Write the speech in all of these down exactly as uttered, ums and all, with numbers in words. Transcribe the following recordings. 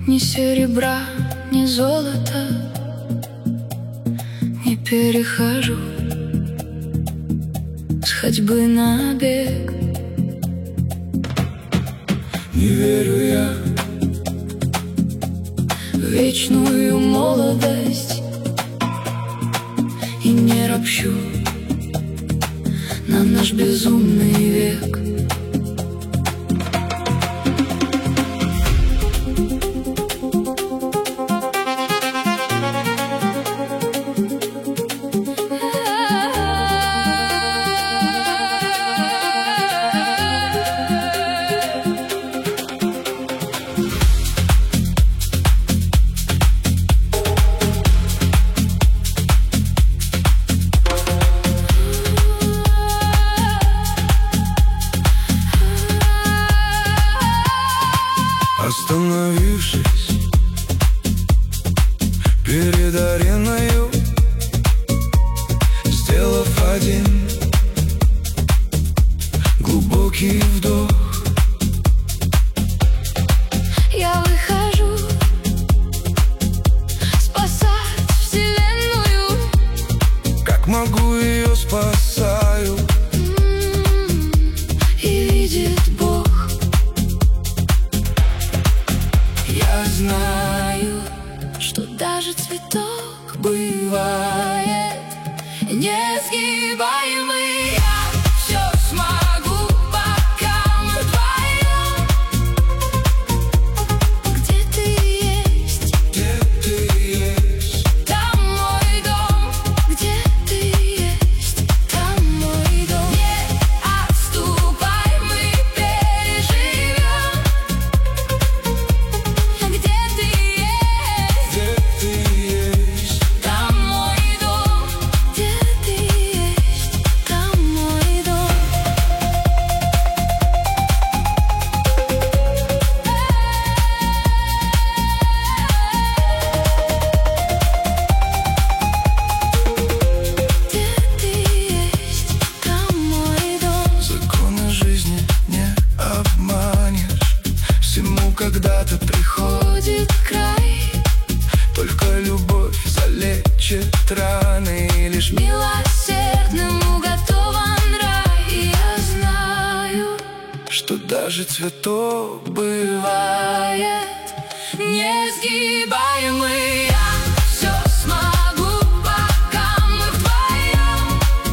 Ни серебра, ни золота не перехожу с ходьбы на бег. Не верю я в вечную молодость и не ропщу на наш безумный век. Остановившись перед ареною, сделав один глубокий вдох, я выхожу спасать вселенную. как могу ее спасаю. И видит Бог. Я знаю, что даже цветок бывает несгибаемый. Я все смогу, пока мы вдвоем. Где ты есть? где ты есть? Там мой дом. Где ты есть? Там мой дом. Не отступай, мы переживем. Где ты есть? Где ты есть? Там мой дом. Где ты есть? Там мой дом. Где ты есть? Там мой дом. Законы жизни не обманешь, всему когда-то приходит Ходит край, только любовь залечит раны, и лишь милосердному готован рай. И я знаю, что даже цветок бывает. бывает несгибаемый. Я все смогу, пока мы вдвоем.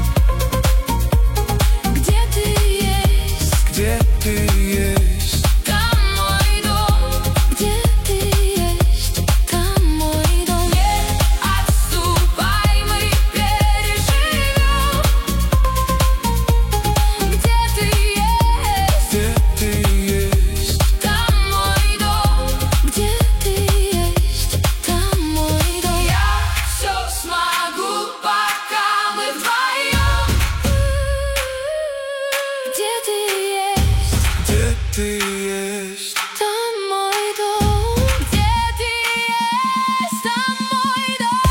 Где ты есть? Где ты есть? Там мой дом. Где ты есть? Там мой дом. Не отступай, мы переживем. Где ты есть? Где ты есть? Там мой дом. Где ты есть? Там мой дом. Я все смогу, пока мы вдвоем. Где ты есть? Где ты есть? Там мой дом. Где ты есть? Там мой дом.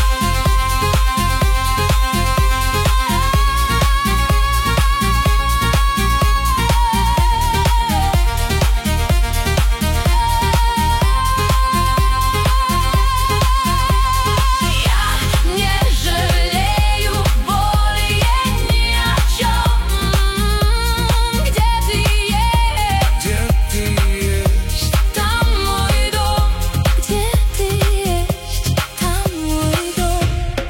Я не жалею более ни о чем. Где ты есть? Где ты есть? Там мой дом. Где ты есть? Там мой дом.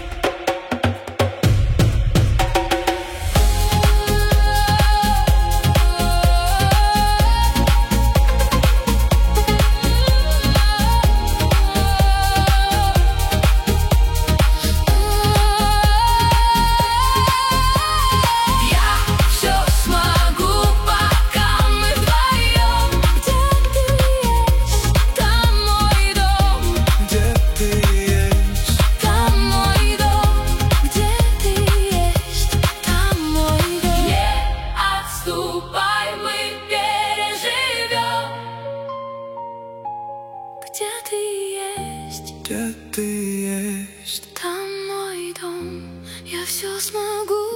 Я все смогу, пока мы вдвоем. Где ты есть? Там мой дом. Где ты есть? Там мой дом. Где ты есть? Там мой дом. Не отступай, мы переживем. Где ты есть? Где ты есть? Там мой дом. Я все смогу.